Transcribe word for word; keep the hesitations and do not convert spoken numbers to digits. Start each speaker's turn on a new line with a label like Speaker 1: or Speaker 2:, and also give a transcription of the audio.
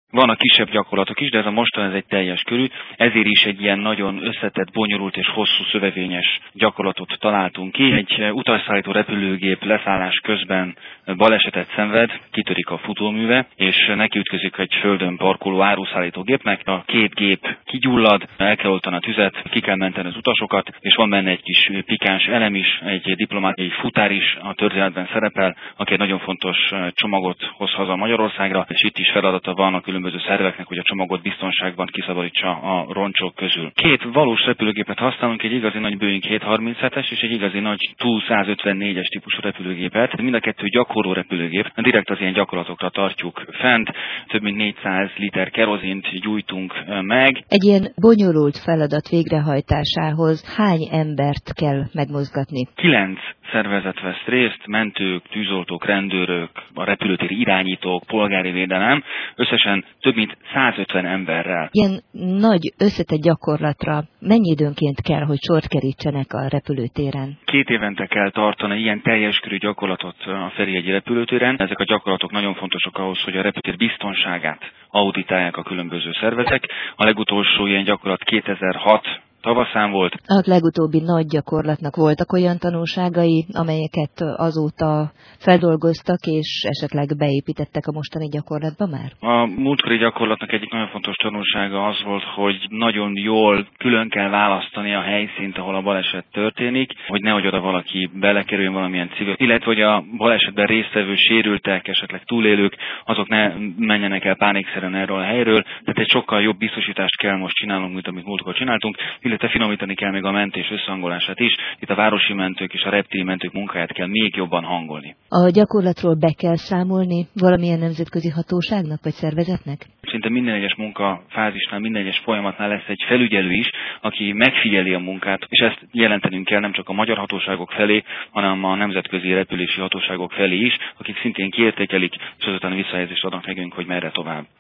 Speaker 1: Vannak kisebb gyakorlatok is, de ez a mostani ez egy teljes körű, ezért is egy ilyen nagyon összetett, bonyolult és hosszú szövevényes gyakorlatot találtunk ki. Egy utasszállító repülőgép leszállás közben balesetet szenved, kitörik a futóműve, és nekiütközik egy földön parkoló áruszállító gépnek. A két gép kigyullad, el kell oltani a tüzet, ki kell menteni az utasokat, és van benne egy kis pikáns elem is, egy diplomát, egy futár is a történetben szerepel, aki egy nagyon fontos csomagot hoz haza Magyarországra, és itt is feladata van a különböző szerveknek, hogy a csomagot biztonságban kiszabadítsa a roncsok közül. Két valós repülőgépet használunk, egy igazi nagy Boeing hétszázharminchetes és egy igazi nagy TU százötvennégyes típusú repülőgépet. Mind a kettő gyakorló repülőgép. Direkt az ilyen gyakorlatokra tartjuk fent, több mint négyszáz liter kerozint gyújtunk meg.
Speaker 2: Egy ilyen bonyolult feladat végrehajtásához hány embert kell megmozgatni?
Speaker 1: Kilenc szervezet vesz részt, mentők, tűzoltók, rendőrök, a repülőtéri irányítók, polgári védelem, összesen több mint százötven emberrel.
Speaker 2: Ilyen nagy összetett gyakorlatra mennyi időnként kell, hogy sort kerítsenek a repülőtéren?
Speaker 1: Két évente kell tartani ilyen teljes körű gyakorlatot a Ferihegyi repülőtéren. Ezek a gyakorlatok nagyon fontosak ahhoz, hogy a repülőtér biztonságát auditálják a különböző szervezetek. A legutolsó ilyen gyakorlat kétezer-hat tavaszán volt.
Speaker 2: A legutóbbi nagy gyakorlatnak voltak olyan tanulságai, amelyeket azóta feldolgoztak, és esetleg beépítettek a mostani gyakorlatba már?
Speaker 1: A múltkori gyakorlatnak egyik nagyon fontos tanulsága az volt, hogy nagyon jól külön kell választani a helyszínt, ahol a baleset történik, hogy nehogy oda valaki belekerüljön valamilyen civil, illetve hogy a balesetben résztvevő sérültek, esetleg túlélők, azok ne menjenek el pánikszerűen erről a helyről. Tehát egy sokkal jobb biztosítást kell most csinálnunk, mint amit múltkor csináltunk, illetve finomítani kell még a mentés összehangolását is. Itt a városi mentők és a reptéri mentők munkáját kell még jobban hangolni.
Speaker 2: A gyakorlatról be kell számolni valamilyen nemzetközi hatóságnak vagy szervezetnek?
Speaker 1: Szinte minden egyes munkafázisnál, minden egyes folyamatnál lesz egy felügyelő is, aki megfigyeli a munkát, és ezt jelentenünk kell nem csak a magyar hatóságok felé, hanem a nemzetközi repülési hatóságok felé is, akik szintén kiértékelik, és azután visszajelzést adnak nekünk, hogy merre tovább.